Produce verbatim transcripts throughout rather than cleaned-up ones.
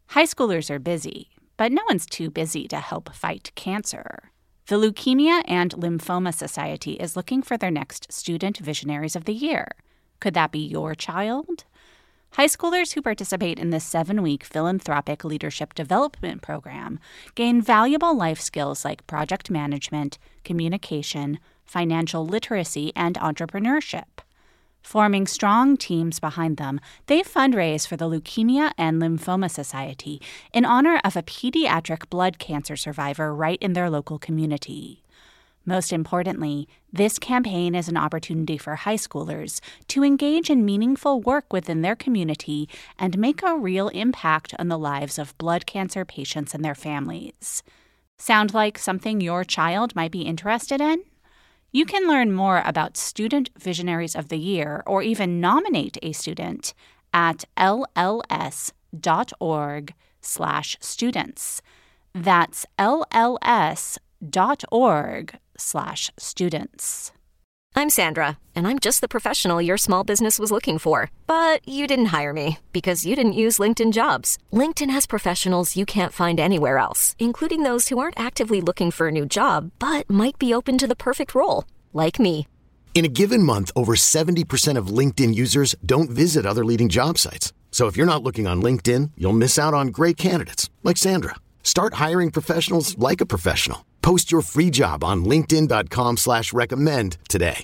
High schoolers are busy, but no one's too busy to help fight cancer. The Leukemia and Lymphoma Society is looking for their next Student Visionaries of the Year. Could that be your child? High schoolers who participate in this seven-week philanthropic leadership development program gain valuable life skills like project management, communication, financial literacy, and entrepreneurship. Forming strong teams behind them, they fundraise for the Leukemia and Lymphoma Society in honor of a pediatric blood cancer survivor right in their local community. Most importantly, this campaign is an opportunity for high schoolers to engage in meaningful work within their community and make a real impact on the lives of blood cancer patients and their families. Sound like something your child might be interested in? You can learn more about Student Visionaries of the Year or even nominate a student at lls.org slash students. That's lls.org slash students. I'm Sandra, and I'm just the professional your small business was looking for. But you didn't hire me because you didn't use LinkedIn Jobs. LinkedIn has professionals you can't find anywhere else, including those who aren't actively looking for a new job, but might be open to the perfect role, like me. In a given month, over seventy percent of LinkedIn users don't visit other leading job sites. So if you're not looking on LinkedIn, you'll miss out on great candidates, like Sandra. Start hiring professionals like a professional. Post your free job on linkedin.com slash recommend today.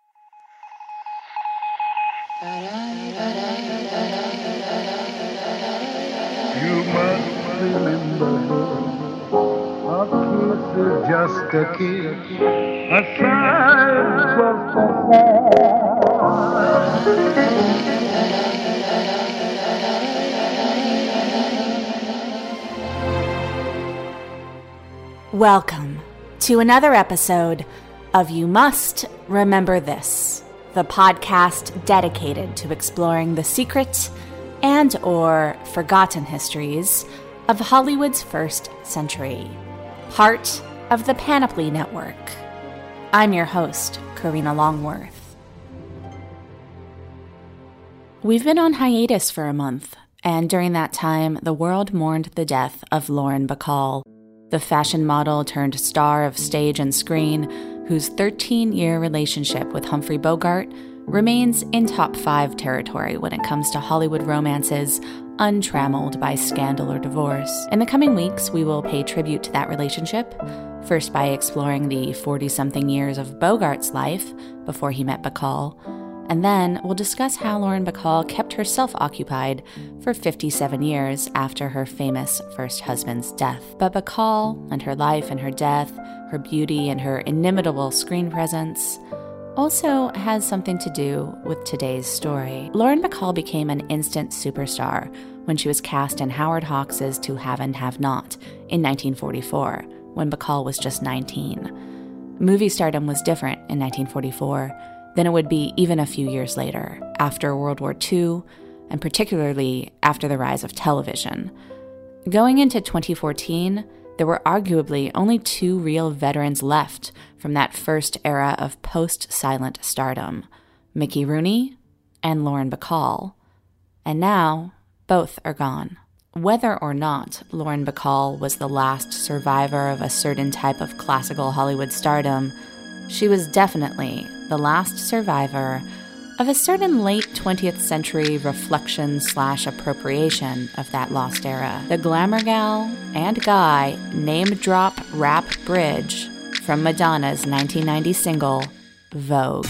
You must remember, a kiss is just a kiss, a sigh is just a Welcome to another episode of You Must Remember This, the podcast dedicated to exploring the secret and or forgotten histories of Hollywood's first century, part of the Panoply Network. I'm your host, Karina Longworth. We've been on hiatus for a month, and during that time, the world mourned the death of Lauren Bacall, the fashion model turned star of stage and screen, whose thirteen-year relationship with Humphrey Bogart remains in top five territory when it comes to Hollywood romances, untrammeled by scandal or divorce. In the coming weeks, we will pay tribute to that relationship, first by exploring the forty-something years of Bogart's life before he met Bacall, and then we'll discuss how Lauren Bacall kept herself occupied for fifty-seven years after her famous first husband's death. But Bacall and her life and her death, her beauty and her inimitable screen presence, also has something to do with today's story. Lauren Bacall became an instant superstar when she was cast in Howard Hawks' To Have and Have Not in nineteen forty-four, when Bacall was just nineteen. Movie stardom was different in nineteen forty-four than it would be even a few years later, after World War Two, and particularly after the rise of television. Going into twenty fourteen, there were arguably only two real veterans left from that first era of post-silent stardom, Mickey Rooney and Lauren Bacall. And now, both are gone. Whether or not Lauren Bacall was the last survivor of a certain type of classical Hollywood stardom, she was definitely the last survivor of a certain late twentieth century reflection slash appropriation of that lost era. The glamour gal and guy name drop rap bridge from Madonna's nineteen ninety single, Vogue.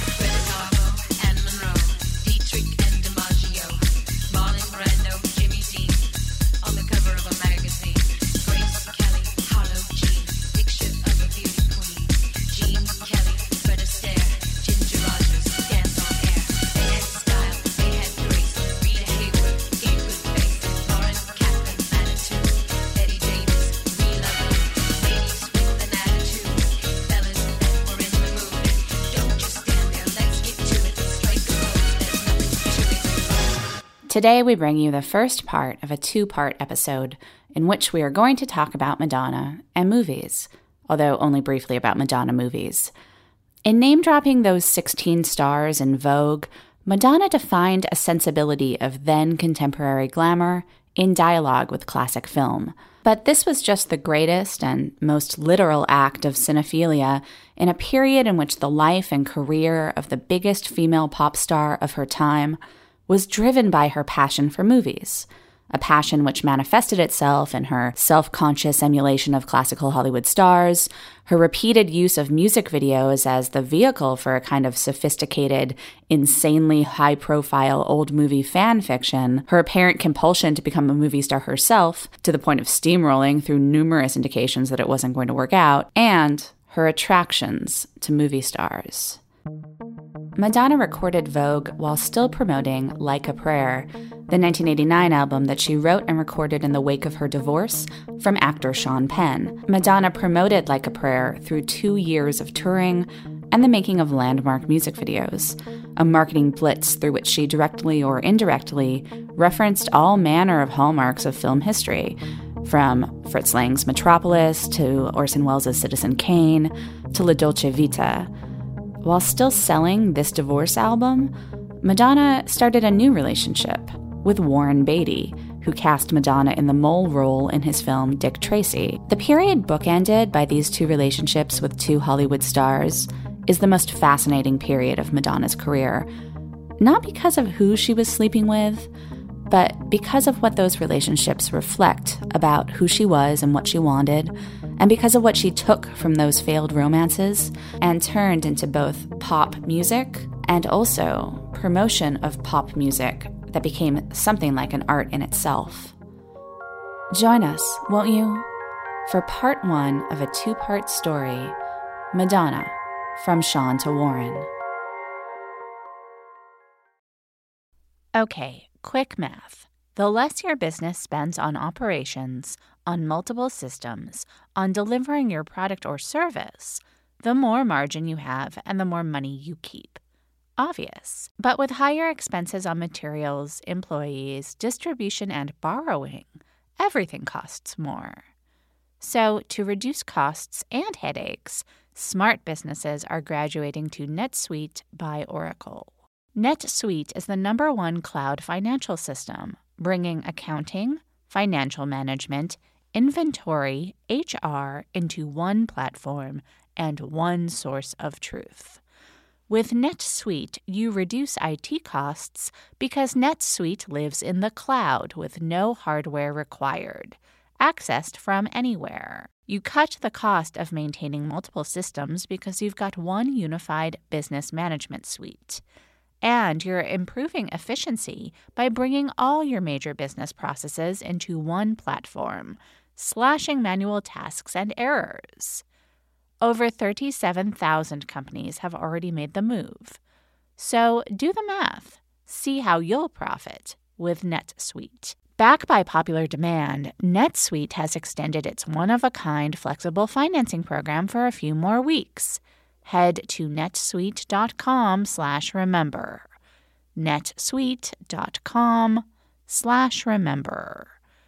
Today we bring you the first part of a two-part episode in which we are going to talk about Madonna and movies, although only briefly about Madonna movies. In name-dropping those sixteen stars in Vogue, Madonna defined a sensibility of then-contemporary glamour in dialogue with classic film. But this was just the greatest and most literal act of cinephilia in a period in which the life and career of the biggest female pop star of her time was driven by her passion for movies, a passion which manifested itself in her self-conscious emulation of classical Hollywood stars, her repeated use of music videos as the vehicle for a kind of sophisticated, insanely high-profile old movie fan fiction, her apparent compulsion to become a movie star herself, to the point of steamrolling through numerous indications that it wasn't going to work out, and her attractions to movie stars. Madonna recorded Vogue while still promoting Like a Prayer, the nineteen eighty-nine album that she wrote and recorded in the wake of her divorce from actor Sean Penn. Madonna promoted Like a Prayer through two years of touring and the making of landmark music videos, a marketing blitz through which she directly or indirectly referenced all manner of hallmarks of film history, from Fritz Lang's Metropolis to Orson Welles' Citizen Kane to La Dolce Vita. While still selling this divorce album, Madonna started a new relationship with Warren Beatty, who cast Madonna in the mole role in his film Dick Tracy. The period bookended by these two relationships with two Hollywood stars is the most fascinating period of Madonna's career, not because of who she was sleeping with, but because of what those relationships reflect about who she was and what she wanted, and because of what she took from those failed romances and turned into both pop music and also promotion of pop music that became something like an art in itself. Join us, won't you, for part one of a two-part story, Madonna, from Sean to Warren. Okay. Quick math. The less your business spends on operations, on multiple systems, on delivering your product or service, the more margin you have and the more money you keep. Obvious. But with higher expenses on materials, employees, distribution, and borrowing, everything costs more. So, to reduce costs and headaches, smart businesses are graduating to NetSuite by Oracle. NetSuite is the number one cloud financial system, bringing accounting, financial management, inventory, H R into one platform and one source of truth. With NetSuite, you reduce I T costs because NetSuite lives in the cloud with no hardware required, accessed from anywhere. You cut the cost of maintaining multiple systems because you've got one unified business management suite. And you're improving efficiency by bringing all your major business processes into one platform, slashing manual tasks and errors. Over thirty-seven thousand companies have already made the move. So do the math. See how you'll profit with NetSuite. Backed by popular demand, NetSuite has extended its one-of-a-kind flexible financing program for a few more weeks. Head to netsuite.com slash remember. netsuite.com slash remember.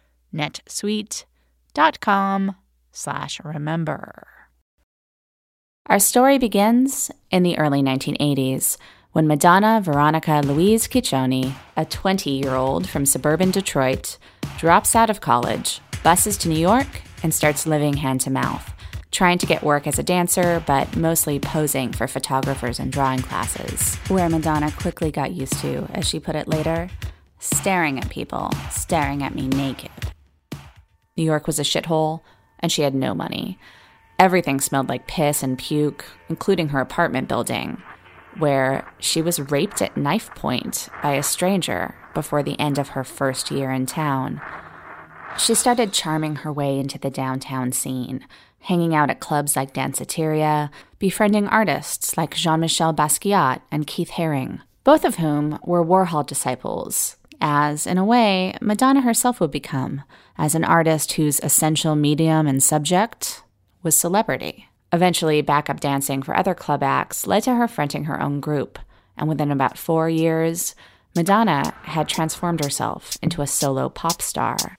netsuite.com slash remember. Our story begins in the early nineteen eighties, when Madonna Veronica Louise Ciccione, a twenty-year-old from suburban Detroit, drops out of college, buses to New York, and starts living hand-to-mouth, trying to get work as a dancer, but mostly posing for photographers and drawing classes, where Madonna quickly got used to, as she put it later, staring at people, staring at me naked. New York was a shithole, and she had no money. Everything smelled like piss and puke, including her apartment building, where she was raped at knife point by a stranger before the end of her first year in town. She started charming her way into the downtown scene, hanging out at clubs like Danceteria, befriending artists like Jean-Michel Basquiat and Keith Haring, both of whom were Warhol disciples, as, in a way, Madonna herself would become, as an artist whose essential medium and subject was celebrity. Eventually, backup dancing for other club acts led to her fronting her own group, and within about four years, Madonna had transformed herself into a solo pop star.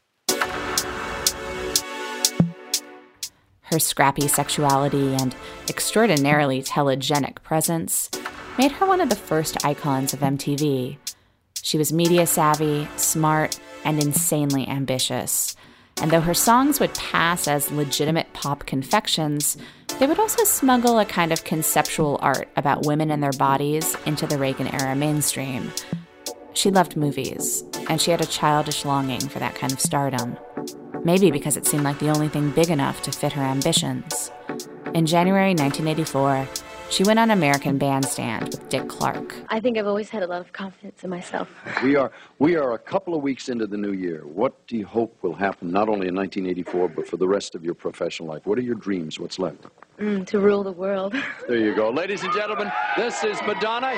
Her scrappy sexuality and extraordinarily telegenic presence made her one of the first icons of M T V. She was media savvy, smart, and insanely ambitious. And though her songs would pass as legitimate pop confections, they would also smuggle a kind of conceptual art about women and their bodies into the Reagan-era mainstream. She loved movies, and she had a childish longing for that kind of stardom. Maybe because it seemed like the only thing big enough to fit her ambitions. In January nineteen eighty-four, she went on American Bandstand with Dick Clark. I think I've always had a lot of confidence in myself. We are we are a couple of weeks into the new year. What do you hope will happen, not only in nineteen eighty-four, but for the rest of your professional life? What are your dreams? What's left? Mm, to rule the world. There you go. Ladies and gentlemen, this is Madonna.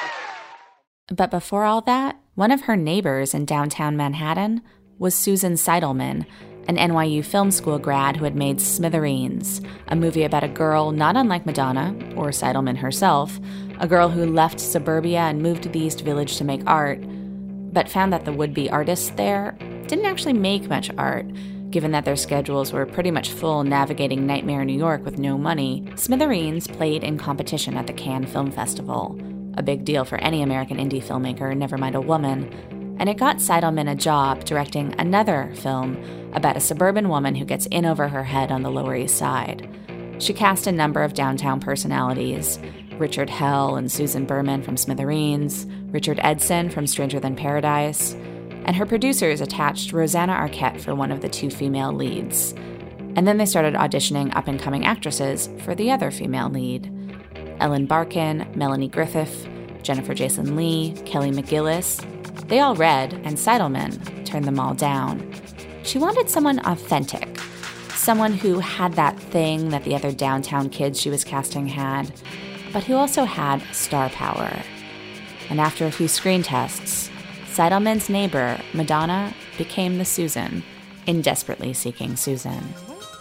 But before all that, one of her neighbors in downtown Manhattan was Susan Seidelman, an N Y U film school grad who had made Smithereens, a movie about a girl not unlike Madonna, or Seidelman herself, a girl who left suburbia and moved to the East Village to make art, but found that the would-be artists there didn't actually make much art, given that their schedules were pretty much full navigating nightmare New York with no money. Smithereens played in competition at the Cannes Film Festival, a big deal for any American indie filmmaker, never mind a woman, and it got Seidelman a job directing another film about a suburban woman who gets in over her head on the Lower East Side. She cast a number of downtown personalities, Richard Hell and Susan Berman from Smithereens, Richard Edson from Stranger Than Paradise, and her producers attached Rosanna Arquette for one of the two female leads. And then they started auditioning up-and-coming actresses for the other female lead. Ellen Barkin, Melanie Griffith, Jennifer Jason Leigh, Kelly McGillis. They all read, and Seidelman turned them all down. She wanted someone authentic, someone who had that thing that the other downtown kids she was casting had, but who also had star power. And after a few screen tests, Seidelman's neighbor, Madonna, became the Susan in Desperately Seeking Susan.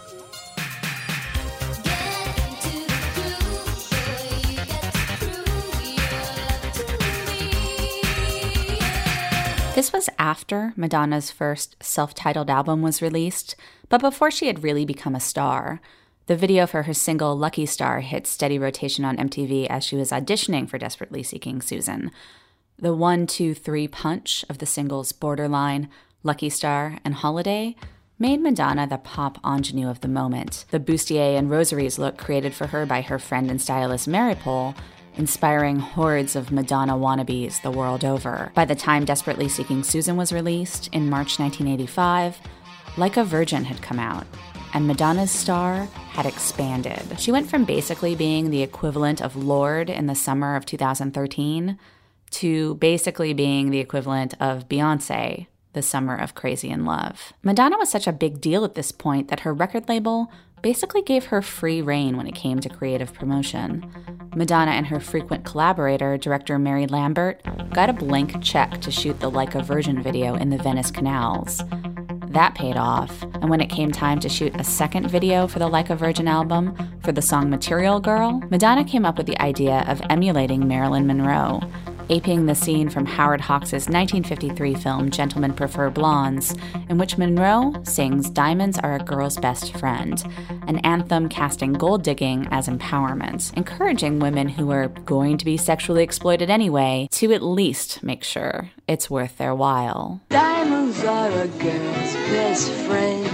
This was after Madonna's first self-titled album was released, but before she had really become a star. The video for her single Lucky Star hit steady rotation on M T V as she was auditioning for Desperately Seeking Susan. The one, two, three punch of the singles Borderline, Lucky Star, and Holiday made Madonna the pop ingenue of the moment. The bustier and rosaries look created for her by her friend and stylist Maripol, inspiring hordes of Madonna wannabes the world over. By the time Desperately Seeking Susan was released in March nineteen eighty-five, Like a Virgin had come out, and Madonna's star had expanded. She went from basically being the equivalent of Lorde in the summer of two thousand thirteen to basically being the equivalent of Beyoncé the summer of Crazy in Love. Madonna was such a big deal at this point that her record label basically gave her free rein when it came to creative promotion. Madonna and her frequent collaborator, director Mary Lambert, got a blank check to shoot the Like a Virgin video in the Venice canals. That paid off, and when it came time to shoot a second video for the Like a Virgin album for the song Material Girl, Madonna came up with the idea of emulating Marilyn Monroe, aping the scene from Howard Hawks' nineteen fifty-three film Gentlemen Prefer Blondes, in which Monroe sings Diamonds Are a Girl's Best Friend, an anthem casting gold digging as empowerment, encouraging women who are going to be sexually exploited anyway to at least make sure it's worth their while. Diamonds are a girl's best friend.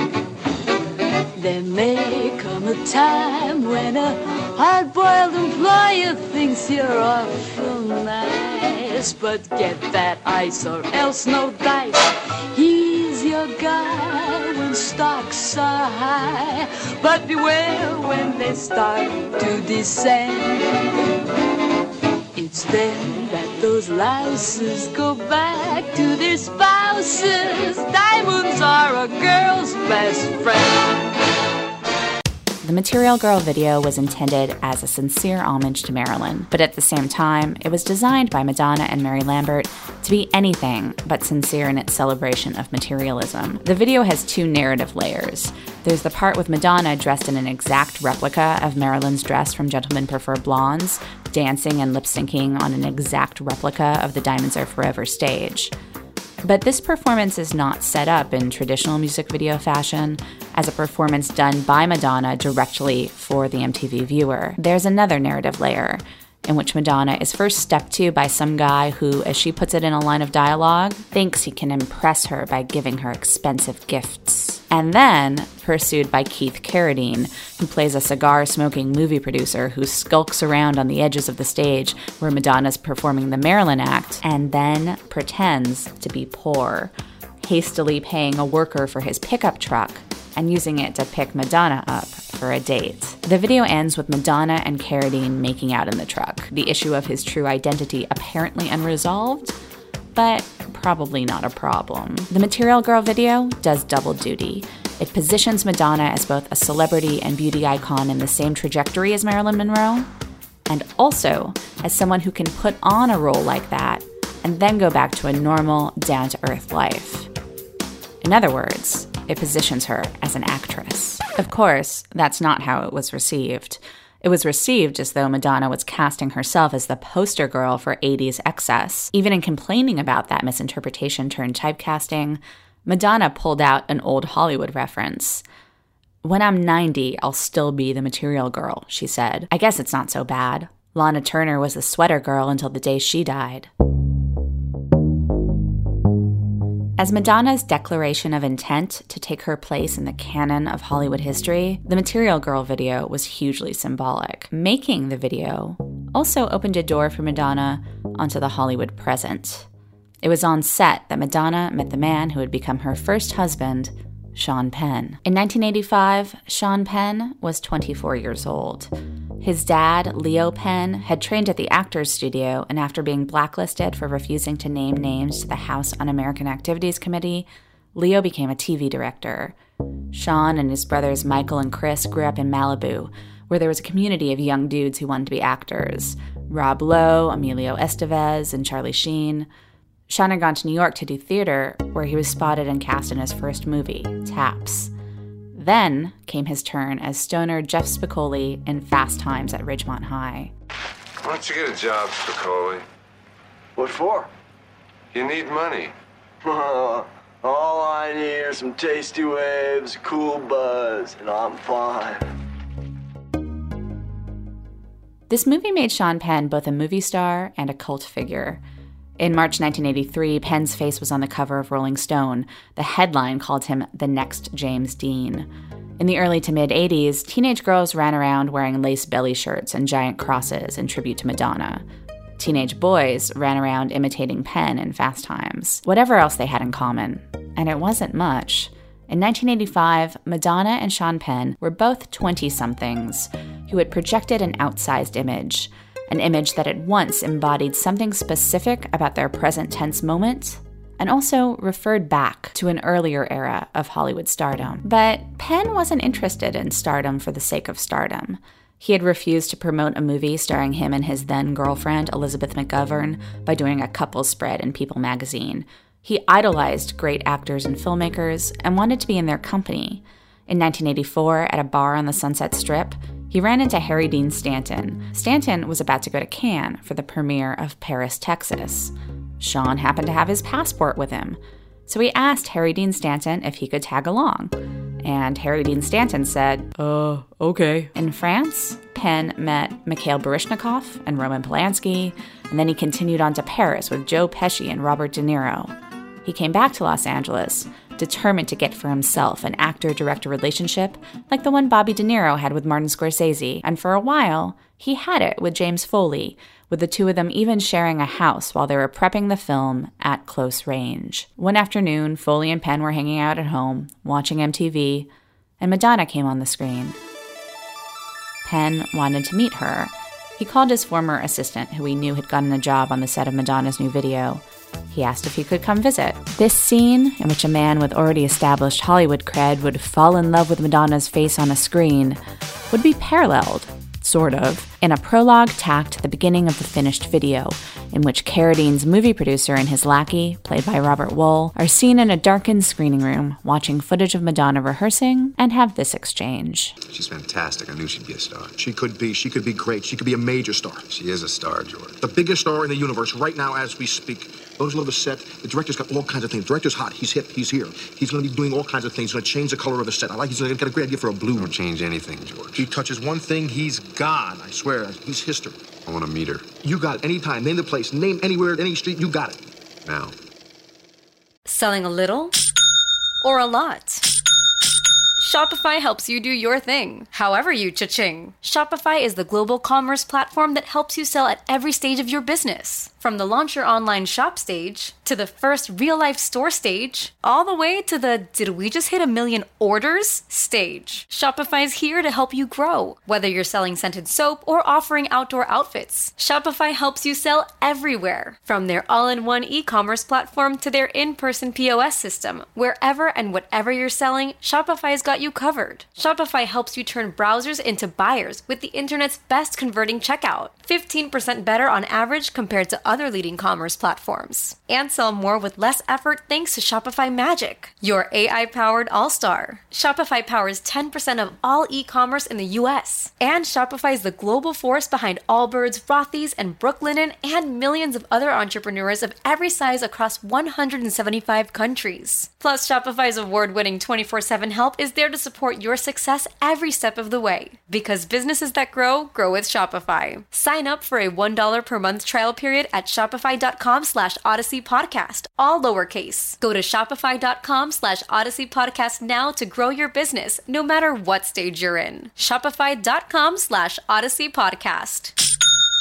There may come a time when a hard-boiled employer thinks you're awful nice, but get that ice or else no dice. He's your guy when stocks are high, but beware when they start to descend. It's then that those louses go back to their spouses. Diamonds are a girl's best friend. The Material Girl video was intended as a sincere homage to Marilyn, but at the same time, it was designed by Madonna and Mary Lambert to be anything but sincere in its celebration of materialism. The video has two narrative layers. There's the part with Madonna dressed in an exact replica of Marilyn's dress from Gentlemen Prefer Blondes, dancing and lip-syncing on an exact replica of the Diamonds Are Forever stage. But this performance is not set up in traditional music video fashion as a performance done by Madonna directly for the M T V viewer. There's another narrative layer. in which Madonna is first stepped to by some guy who, as she puts it in a line of dialogue, thinks he can impress her by giving her expensive gifts. And then pursued by Keith Carradine, who plays a cigar-smoking movie producer who skulks around on the edges of the stage where Madonna's performing the Marilyn act, and then pretends to be poor, hastily paying a worker for his pickup truck and using it to pick Madonna up for a date. The video ends with Madonna and Carradine making out in the truck, the issue of his true identity apparently unresolved, but probably not a problem. The Material Girl video does double duty. It positions Madonna as both a celebrity and beauty icon in the same trajectory as Marilyn Monroe, and also as someone who can put on a role like that and then go back to a normal, down-to-earth life. In other words, it positions her as an actress. Of course, that's not how it was received. It was received as though Madonna was casting herself as the poster girl for eighties excess. Even in complaining about that misinterpretation turned typecasting, Madonna pulled out an old Hollywood reference. "When I'm ninety, I'll still be the Material Girl," she said. "I guess it's not so bad. Lana Turner was the sweater girl until the day she died." As Madonna's declaration of intent to take her place in the canon of Hollywood history, the Material Girl video was hugely symbolic. Making the video also opened a door for Madonna onto the Hollywood present. It was on set that Madonna met the man who would become her first husband, Sean Penn. In nineteen eighty-five, Sean Penn was twenty-four years old. His dad, Leo Penn, had trained at the Actors Studio, and after being blacklisted for refusing to name names to the House Un-American Activities Committee, Leo became a T V director. Sean and his brothers Michael and Chris grew up in Malibu, where there was a community of young dudes who wanted to be actors. Rob Lowe, Emilio Estevez, and Charlie Sheen. Sean had gone to New York to do theater, where he was spotted and cast in his first movie, Taps. Then came his turn as stoner Jeff Spicoli in Fast Times at Ridgemont High. Why don't you get a job, Spicoli? What for? You need money. All I need are some tasty waves, a cool buzz, and I'm fine. This movie made Sean Penn both a movie star and a cult figure. In March nineteen eighty-three, Penn's face was on the cover of Rolling Stone. The headline called him the next James Dean. In the early to mid-eighties, teenage girls ran around wearing lace belly shirts and giant crosses in tribute to Madonna. Teenage boys ran around imitating Penn in Fast Times. Whatever else they had in common, and it wasn't much. In nineteen eighty-five, Madonna and Sean Penn were both twenty-somethings who had projected an outsized image. An image that at once embodied something specific about their present tense moment, and also referred back to an earlier era of Hollywood stardom. But Penn wasn't interested in stardom for the sake of stardom. He had refused to promote a movie starring him and his then-girlfriend, Elizabeth McGovern, by doing a couples spread in People magazine. He idolized great actors and filmmakers and wanted to be in their company. In nineteen eighty-four, at a bar on the Sunset Strip, he ran into Harry Dean Stanton. Stanton was about to go to Cannes for the premiere of Paris, Texas. Sean happened to have his passport with him, so he asked Harry Dean Stanton if he could tag along. And Harry Dean Stanton said, uh, okay. In France, Penn met Mikhail Baryshnikov and Roman Polanski, and then he continued on to Paris with Joe Pesci and Robert De Niro. He came back to Los Angeles, determined to get for himself an actor-director relationship like the one Bobby De Niro had with Martin Scorsese, and for a while, he had it with James Foley, with the two of them even sharing a house while they were prepping the film At Close Range. One afternoon, Foley and Penn were hanging out at home, watching M T V, and Madonna came on the screen. Penn wanted to meet her. He called his former assistant, who he knew had gotten a job on the set of Madonna's new video. He asked if he could come visit. This scene, in which a man with already established Hollywood cred would fall in love with Madonna's face on a screen, would be paralleled, sort of, in a prologue tacked to the beginning of the finished video, in which Carradine's movie producer and his lackey, played by Robert Wool, are seen in a darkened screening room, watching footage of Madonna rehearsing, and have this exchange. She's fantastic. I knew she'd be a star. She could be. She could be great. She could be a major star. She is a star, George. The biggest star in the universe right now as we speak. Those love a set. The director's got all kinds of things. The director's hot. He's hip. He's here. He's going to be doing all kinds of things. He's going to change the color of the set. I like. He's got a great idea for a blue. Don't change anything, George. He touches one thing, he's gone. I swear, he's history. I want to meet her. You got it. Anytime. Name the place. Name anywhere, any street. You got it. Now. Selling a little or a lot? Shopify helps you do your thing, however you cha-ching. Shopify is the global commerce platform that helps you sell at every stage of your business. From the launch your online shop stage, to the first real-life store stage, all the way to the did we just hit a million orders stage. Shopify's here to help you grow. Whether you're selling scented soap or offering outdoor outfits, Shopify helps you sell everywhere. From their all-in-one e-commerce platform to their in-person P O S system, wherever and whatever you're selling, Shopify's got you covered. Shopify helps you turn browsers into buyers with the internet's best converting checkout. fifteen percent better on average compared to other leading commerce platforms. And sell more with less effort thanks to Shopify Magic, your A I-powered all-star. Shopify powers ten percent of all e-commerce in the U S. And Shopify is the global force behind Allbirds, Rothy's, and Brooklinen, and millions of other entrepreneurs of every size across one hundred seventy-five countries. Plus, Shopify's award-winning twenty-four seven help is there to support your success every step of the way. Because businesses that grow, grow with Shopify. Sign up for a one dollar per month trial period at shopify.com slash Odyssey Podcast, all lowercase. Go to shopify.com slash Odyssey Podcast now to grow your business, no matter what stage you're in. Shopify.com slash Odyssey Podcast.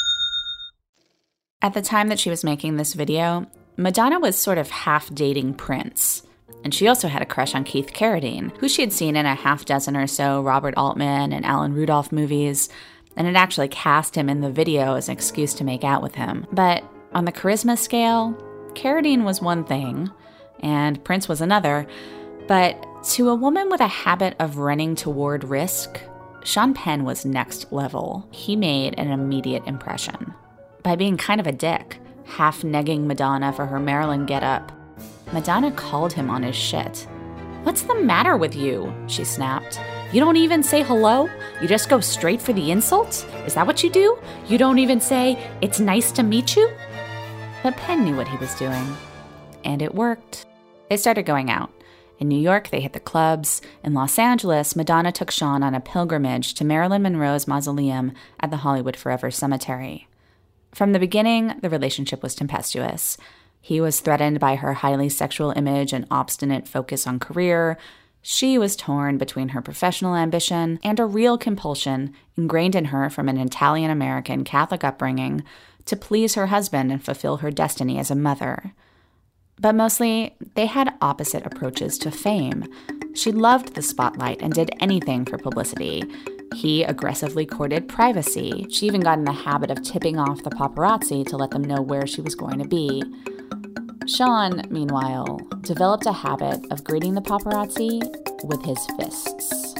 At the time that she was making this video, Madonna was sort of half dating Prince. And she also had a crush on Keith Carradine, who she had seen in a half dozen or so Robert Altman and Alan Rudolph movies, and had actually cast him in the video as an excuse to make out with him. But on the charisma scale, Carradine was one thing, and Prince was another. But to a woman with a habit of running toward risk, Sean Penn was next level. He made an immediate impression by being kind of a dick, half negging Madonna for her Marilyn getup. Madonna called him on his shit. "What's the matter with you?" she snapped. "You don't even say hello? You just go straight for the insult? Is that what you do? You don't even say, 'It's nice to meet you'?" But Penn knew what he was doing. And it worked. They started going out. In New York, they hit the clubs. In Los Angeles, Madonna took Sean on a pilgrimage to Marilyn Monroe's mausoleum at the Hollywood Forever Cemetery. From the beginning, the relationship was tempestuous. He was threatened by her highly sexual image and obstinate focus on career. She was torn between her professional ambition and a real compulsion ingrained in her from an Italian-American Catholic upbringing to please her husband and fulfill her destiny as a mother. But mostly, they had opposite approaches to fame. She loved the spotlight and did anything for publicity. He aggressively courted privacy. She even got in the habit of tipping off the paparazzi to let them know where she was going to be. Sean, meanwhile, developed a habit of greeting the paparazzi with his fists.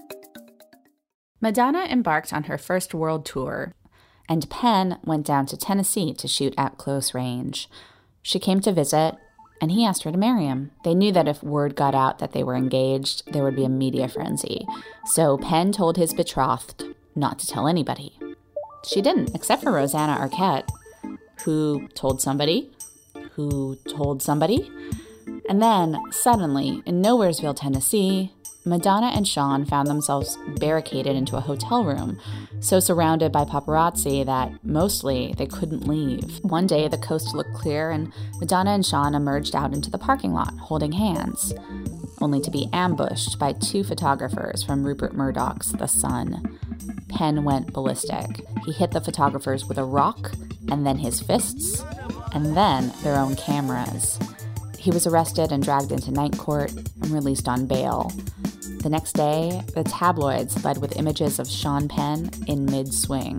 Madonna embarked on her first world tour, and Penn went down to Tennessee to shoot at close range. She came to visit, and he asked her to marry him. They knew that if word got out that they were engaged, there would be a media frenzy. So Penn told his betrothed not to tell anybody. She didn't, except for Rosanna Arquette, who told somebody, who told somebody. And then, suddenly, in Nowheresville, Tennessee, Madonna and Sean found themselves barricaded into a hotel room, so surrounded by paparazzi that, mostly, they couldn't leave. One day, the coast looked clear, and Madonna and Sean emerged out into the parking lot, holding hands, only to be ambushed by two photographers from Rupert Murdoch's The Sun. Penn went ballistic. He hit the photographers with a rock, and then his fists, and then their own cameras. He was arrested and dragged into night court and released on bail. The next day, the tabloids led with images of Sean Penn in mid-swing.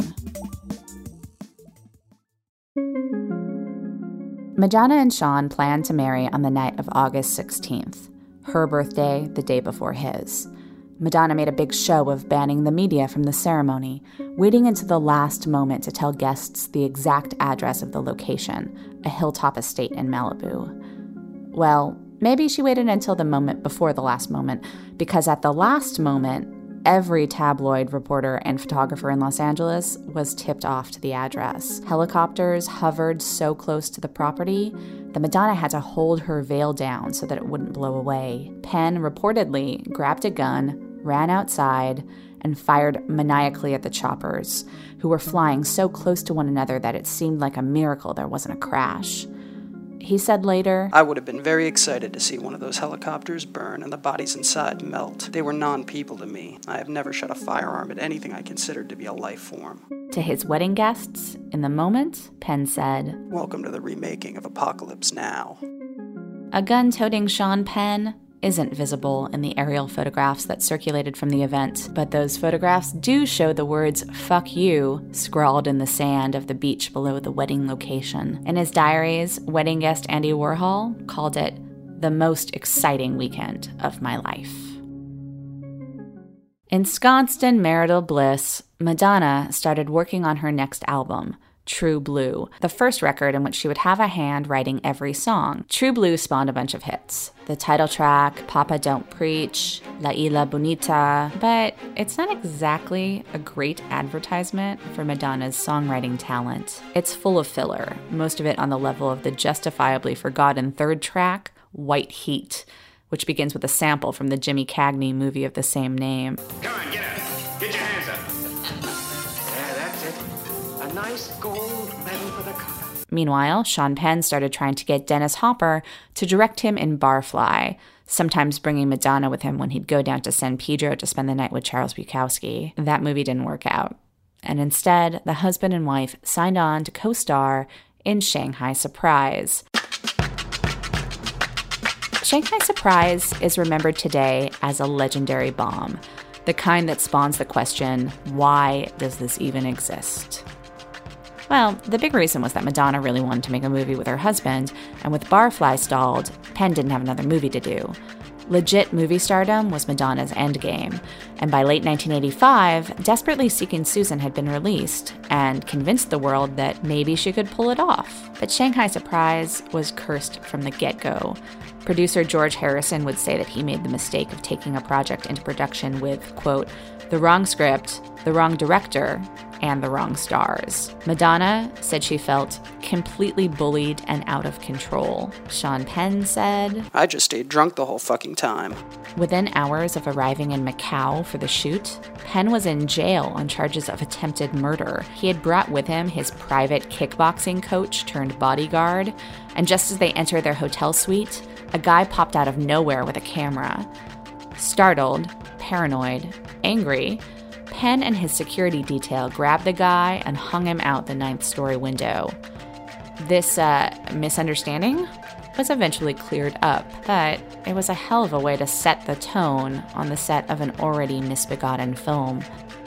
Madonna and Sean planned to marry on the night of August sixteenth, her birthday the day before his. Madonna made a big show of banning the media from the ceremony, waiting until the last moment to tell guests the exact address of the location, a hilltop estate in Malibu. Well, maybe she waited until the moment before the last moment, because at the last moment, every tabloid reporter and photographer in Los Angeles was tipped off to the address. Helicopters hovered so close to the property that Madonna had to hold her veil down so that it wouldn't blow away. Penn reportedly grabbed a gun, ran outside, and fired maniacally at the choppers, who were flying so close to one another that it seemed like a miracle there wasn't a crash. He said later, "I would have been very excited to see one of those helicopters burn and the bodies inside melt. They were non-people to me. I have never shot a firearm at anything I considered to be a life form." To his wedding guests, in the moment, Penn said, "Welcome to the remaking of Apocalypse Now." A gun-toting Sean Penn isn't visible in the aerial photographs that circulated from the event, but those photographs do show the words "fuck you" scrawled in the sand of the beach below the wedding location. In his diaries, wedding guest Andy Warhol called it the most exciting weekend of my life. Ensconced in marital bliss, Madonna started working on her next album, True Blue, the first record in which she would have a hand writing every song. True Blue spawned a bunch of hits. The title track, Papa Don't Preach, La Isla Bonita, but it's not exactly a great advertisement for Madonna's songwriting talent. It's full of filler, most of it on the level of the justifiably forgotten third track, White Heat, which begins with a sample from the Jimmy Cagney movie of the same name. Come on, get up. Get your hands up. Yeah, that's it. A nice gold medal for the cover. Meanwhile, Sean Penn started trying to get Dennis Hopper to direct him in Barfly, sometimes bringing Madonna with him when he'd go down to San Pedro to spend the night with Charles Bukowski. That movie didn't work out. And instead, the husband and wife signed on to co-star in Shanghai Surprise. Shanghai Surprise is remembered today as a legendary bomb, the kind that spawns the question, why does this even exist? Well, the big reason was that Madonna really wanted to make a movie with her husband, and with Barfly stalled, Penn didn't have another movie to do. Legit movie stardom was Madonna's endgame, and by late nineteen eighty-five, Desperately Seeking Susan had been released and convinced the world that maybe she could pull it off. But Shanghai Surprise was cursed from the get-go. Producer George Harrison would say that he made the mistake of taking a project into production with, quote, the wrong script, the wrong director, and the wrong stars. Madonna said she felt completely bullied and out of control. Sean Penn said, "I just stayed drunk the whole fucking time." Within hours of arriving in Macau for the shoot, Penn was in jail on charges of attempted murder. He had brought with him his private kickboxing coach turned bodyguard, and just as they entered their hotel suite, a guy popped out of nowhere with a camera. Startled, paranoid, angry, Penn and his security detail grabbed the guy and hung him out the ninth story window. This uh, misunderstanding was eventually cleared up, but it was a hell of a way to set the tone on the set of an already misbegotten film.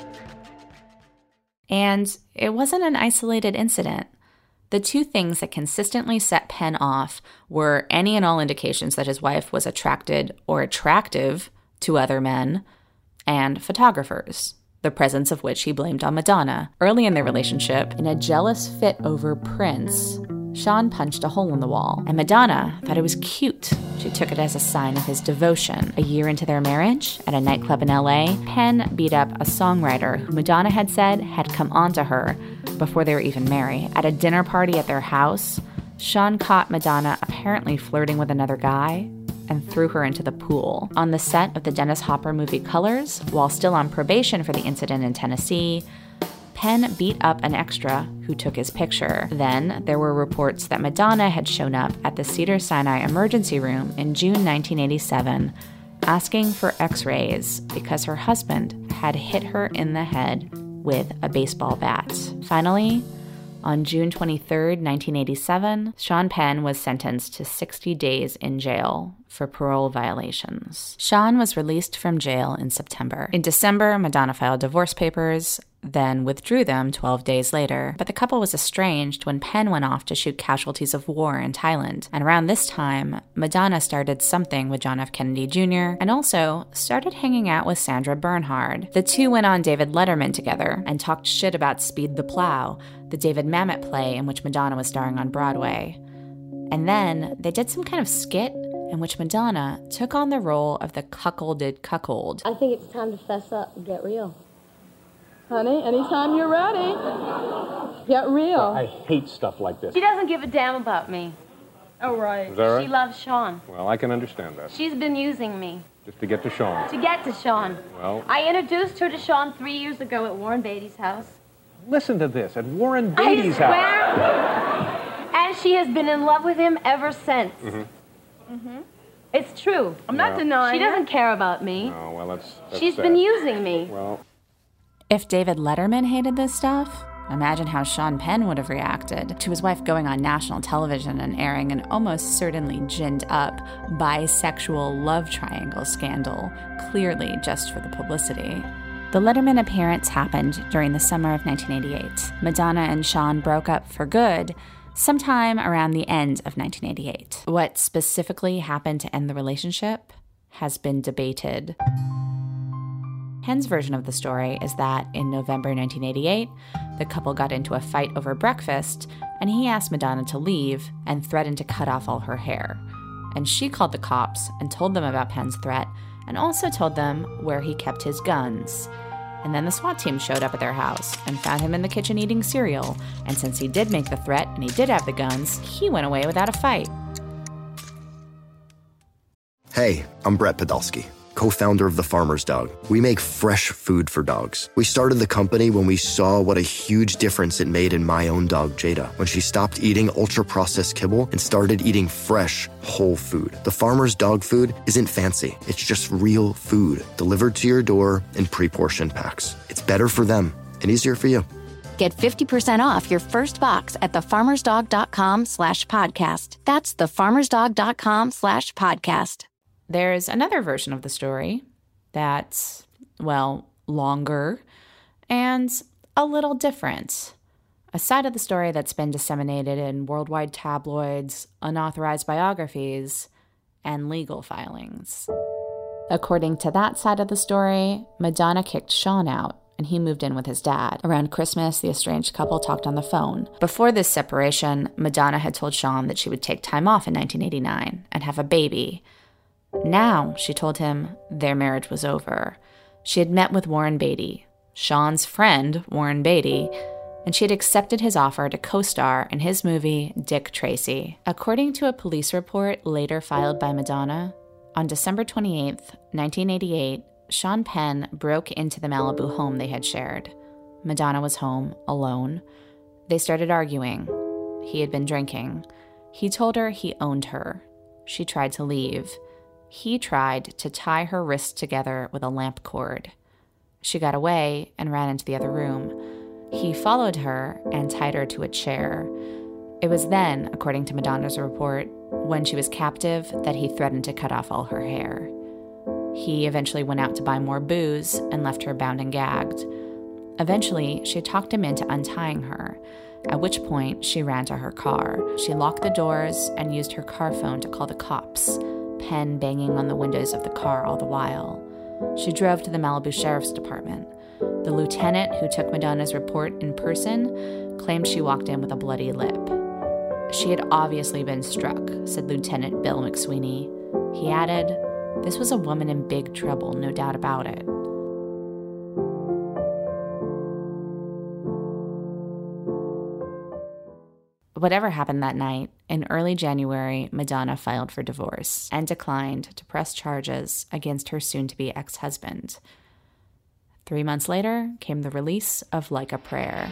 And it wasn't an isolated incident. The two things that consistently set Penn off were any and all indications that his wife was attracted or attractive to other men, and photographers, the presence of which he blamed on Madonna. Early in their relationship, in a jealous fit over Prince, Sean punched a hole in the wall, and Madonna thought it was cute. She took it as a sign of his devotion. A year into their marriage, at a nightclub in L A, Penn beat up a songwriter who Madonna had said had come onto her before they were even married. At a dinner party at their house, Sean caught Madonna apparently flirting with another guy and threw her into the pool. On the set of the Dennis Hopper movie Colors, while still on probation for the incident in Tennessee, Penn beat up an extra who took his picture. Then there were reports that Madonna had shown up at the Cedars-Sinai emergency room in June nineteen eighty-seven, asking for x-rays because her husband had hit her in the head with a baseball bat. Finally, on June twenty-third, nineteen eighty-seven, Sean Penn was sentenced to sixty days in jail for parole violations. Sean was released from jail in September. In December, Madonna filed divorce papers, then withdrew them twelve days later. But the couple was estranged when Penn went off to shoot Casualties of War in Thailand. And around this time, Madonna started something with John F. Kennedy Junior and also started hanging out with Sandra Bernhard. The two went on David Letterman together and talked shit about Speed the Plow, the David Mamet play in which Madonna was starring on Broadway. And then they did some kind of skit in which Madonna took on the role of the cuckolded cuckold. I think it's time to fess up and get real. Honey, anytime you're ready, get real. I hate stuff like this. She doesn't give a damn about me. Oh, right. Is that right? She loves Sean. Well, I can understand that. She's been using me. Just to get to Sean. To get to Sean. Well... I introduced her to Sean three years ago at Warren Beatty's house. Listen to this, at Warren Beatty's house. I swear. And she has been in love with him ever since. Mm-hmm. Mm-hmm. It's true. I'm not Yeah. denying She doesn't care about me. Oh, well, that's, that's She's sad. been using me. Well... If David Letterman hated this stuff, imagine how Sean Penn would have reacted to his wife going on national television and airing an almost certainly ginned up bisexual love triangle scandal, clearly just for the publicity. The Letterman appearance happened during the summer of nineteen eighty-eight. Madonna and Sean broke up for good sometime around the end of nineteen eighty-eight. What specifically happened to end the relationship has been debated. Penn's version of the story is that in November nineteen eighty-eight, the couple got into a fight over breakfast, and he asked Madonna to leave and threatened to cut off all her hair. And she called the cops and told them about Penn's threat, and also told them where he kept his guns. And then the SWAT team showed up at their house and found him in the kitchen eating cereal, and since he did make the threat and he did have the guns, he went away without a fight. Hey, I'm Brett Podolsky, co-founder of The Farmer's Dog. We make fresh food for dogs. We started the company when we saw what a huge difference it made in my own dog, Jada, when she stopped eating ultra-processed kibble and started eating fresh, whole food. The Farmer's Dog food isn't fancy. It's just real food delivered to your door in pre-portioned packs. It's better for them and easier for you. Get fifty percent off your first box at thefarmersdog.com slash podcast. That's thefarmersdog.com slash podcast. There's another version of the story that's, well, longer and a little different. A side of the story that's been disseminated in worldwide tabloids, unauthorized biographies, and legal filings. According to that side of the story, Madonna kicked Sean out, and he moved in with his dad. Around Christmas, the estranged couple talked on the phone. Before this separation, Madonna had told Sean that she would take time off in nineteen eighty-nine and have a baby. Now, she told him, their marriage was over. She had met with Warren Beatty, Sean's friend, Warren Beatty, and she had accepted his offer to co-star in his movie, Dick Tracy. According to a police report later filed by Madonna, on December twenty-eighth, nineteen eighty-eight, Sean Penn broke into the Malibu home they had shared. Madonna was home, alone. They started arguing. He had been drinking. He told her he owned her. She tried to leave. He tried to tie her wrists together with a lamp cord. She got away and ran into the other room. He followed her and tied her to a chair. It was then, according to Madonna's report, when she was captive, that he threatened to cut off all her hair. He eventually went out to buy more booze and left her bound and gagged. Eventually, she talked him into untying her, at which point she ran to her car. She locked the doors and used her car phone to call the cops, Penn banging on the windows of the car all the while. She drove to the Malibu Sheriff's Department. The lieutenant who took Madonna's report in person claimed she walked in with a bloody lip. She had obviously been struck, said Lieutenant Bill McSweeney. He added, "This was a woman in big trouble, no doubt about it." Whatever happened that night, in early January, Madonna filed for divorce and declined to press charges against her soon-to-be ex-husband. Three months later came the release of Like a Prayer.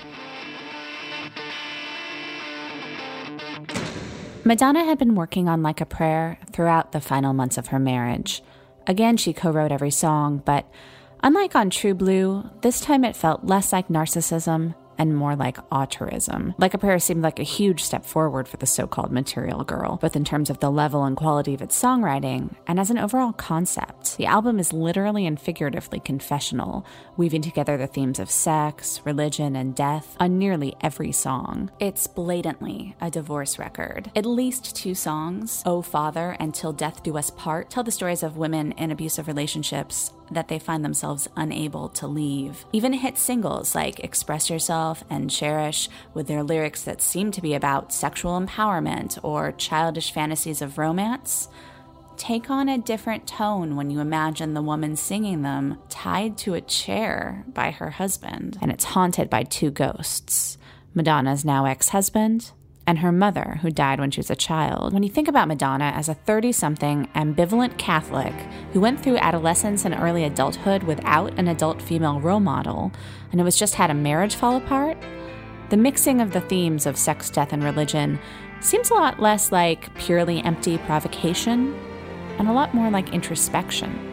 Madonna had been working on Like a Prayer throughout the final months of her marriage. Again, she co-wrote every song, but unlike on True Blue, this time it felt less like narcissism and more like auteurism. Like a Prayer seemed like a huge step forward for the so-called Material Girl, both in terms of the level and quality of its songwriting and as an overall concept. The album is literally and figuratively confessional, weaving together the themes of sex, religion, and death on nearly every song. It's blatantly a divorce record. At least two songs, Oh Father and Till Death Do Us Part, tell the stories of women in abusive relationships that they find themselves unable to leave. Even hit singles like Express Yourself and Cherish, with their lyrics that seem to be about sexual empowerment or childish fantasies of romance, take on a different tone when you imagine the woman singing them tied to a chair by her husband. And it's haunted by two ghosts, Madonna's now ex-husband and her mother, who died when she was a child. When you think about Madonna as a thirty-something ambivalent Catholic who went through adolescence and early adulthood without an adult female role model, and who has just had a marriage fall apart, the mixing of the themes of sex, death, and religion seems a lot less like purely empty provocation and a lot more like introspection.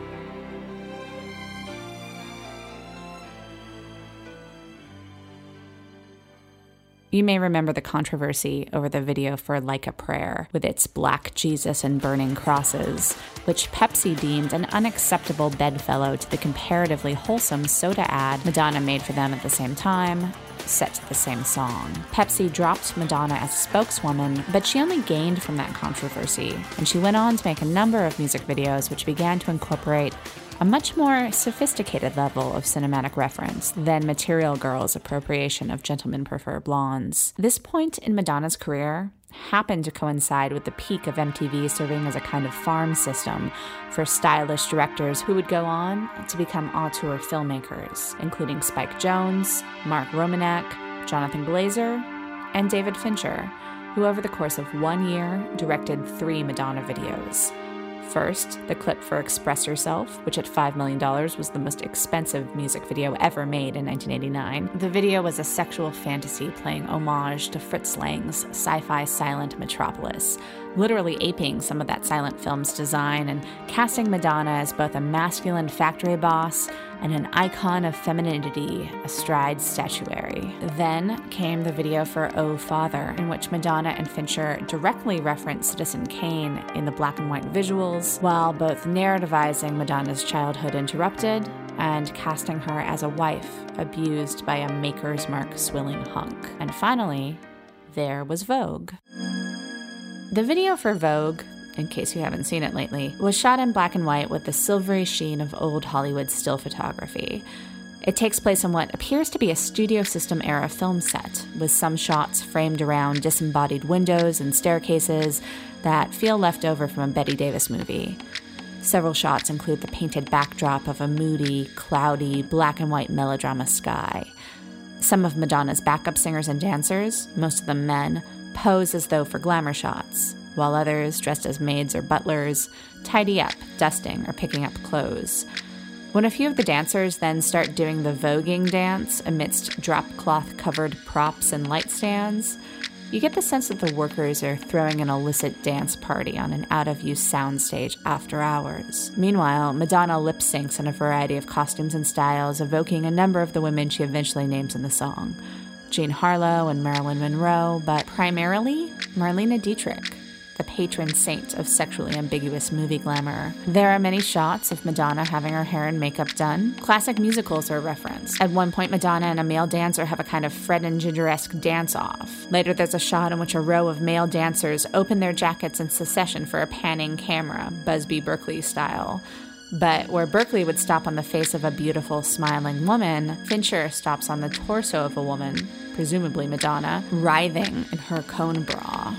You may remember the controversy over the video for Like a Prayer, with its black Jesus and burning crosses, which Pepsi deemed an unacceptable bedfellow to the comparatively wholesome soda ad Madonna made for them at the same time, set to the same song. Pepsi dropped Madonna as a spokeswoman, but she only gained from that controversy, and she went on to make a number of music videos which began to incorporate a much more sophisticated level of cinematic reference than Material Girl's appropriation of Gentlemen Prefer Blondes. This point in Madonna's career happened to coincide with the peak of M T V serving as a kind of farm system for stylish directors who would go on to become auteur filmmakers, including Spike Jonze, Mark Romanek, Jonathan Glazer, and David Fincher, who over the course of one year directed three Madonna videos. First, the clip for Express Yourself, which at five million dollars was the most expensive music video ever made in nineteen eighty-nine. The video was a sexual fantasy playing homage to Fritz Lang's sci-fi silent Metropolis, literally aping some of that silent film's design and casting Madonna as both a masculine factory boss and an icon of femininity astride statuary. Then came the video for Oh Father, in which Madonna and Fincher directly reference Citizen Kane in the black and white visuals, while both narrativizing Madonna's childhood interrupted and casting her as a wife abused by a Maker's Mark swilling hunk. And finally, there was Vogue. The video for Vogue, in case you haven't seen it lately, was shot in black and white with the silvery sheen of old Hollywood still photography. It takes place in what appears to be a studio system era film set, with some shots framed around disembodied windows and staircases that feel left over from a Bette Davis movie. Several shots include the painted backdrop of a moody, cloudy, black and white melodrama sky. Some of Madonna's backup singers and dancers, most of them men, pose as though for glamour shots, while others, dressed as maids or butlers, tidy up, dusting, or picking up clothes. When a few of the dancers then start doing the voguing dance amidst drop-cloth-covered props and light stands, you get the sense that the workers are throwing an illicit dance party on an out-of-use soundstage after hours. Meanwhile, Madonna lip-syncs in a variety of costumes and styles, evoking a number of the women she eventually names in the song. Jean Harlow and Marilyn Monroe, but primarily Marlene Dietrich, the patron saint of sexually ambiguous movie glamour. There are many shots of Madonna having her hair and makeup done. Classic musicals are referenced. At one point, Madonna and a male dancer have a kind of Fred and Ginger-esque dance-off. Later, there's a shot in which a row of male dancers open their jackets in succession for a panning camera, Busby Berkeley style. But where Berkeley would stop on the face of a beautiful, smiling woman, Fincher stops on the torso of a woman, presumably Madonna, writhing in her cone bra.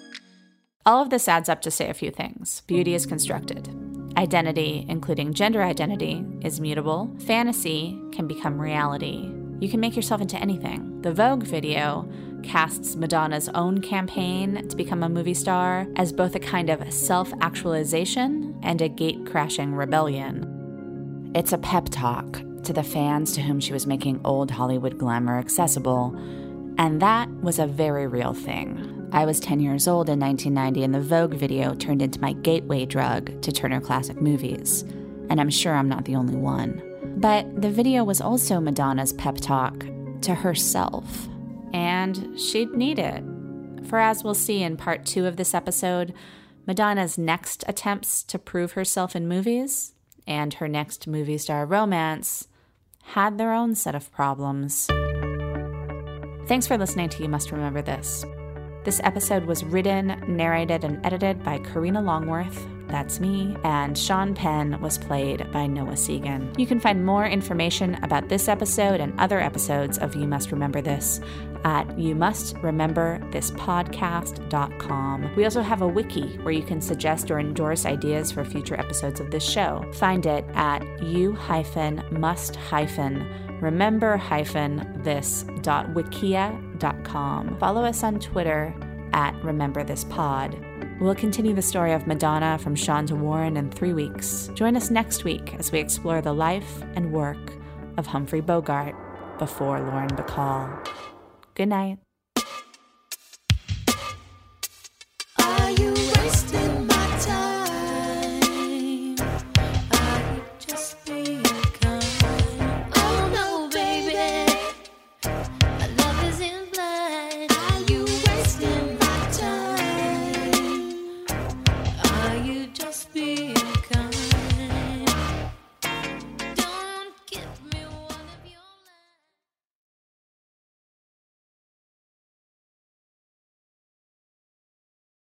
All of this adds up to say a few things. Beauty is constructed. Identity, including gender identity, is mutable. Fantasy can become reality. You can make yourself into anything. The Vogue video casts Madonna's own campaign to become a movie star as both a kind of self-actualization and a gate-crashing rebellion. It's a pep talk to the fans to whom she was making old Hollywood glamour accessible, and that was a very real thing. I was ten years old in nineteen ninety, and the Vogue video turned into my gateway drug to Turner Classic Movies, and I'm sure I'm not the only one. But the video was also Madonna's pep talk to herself, and she'd need it. For as we'll see in part two of this episode, Madonna's next attempts to prove herself in movies and her next movie star romance had their own set of problems. Thanks for listening to You Must Remember This. This episode was written, narrated, and edited by Karina Longworth, that's me, and Sean Penn was played by Noah Segan. You can find more information about this episode and other episodes of You Must Remember This at you must remember this podcast dot com. We also have a wiki where you can suggest or endorse ideas for future episodes of this show. Find it at you-must-remember-this dot wikia dot com. Follow us on Twitter at Remember This Pod. We'll continue the story of Madonna from Sean to Warren in three weeks. Join us next week as we explore the life and work of Humphrey Bogart before Lauren Bacall. Good night.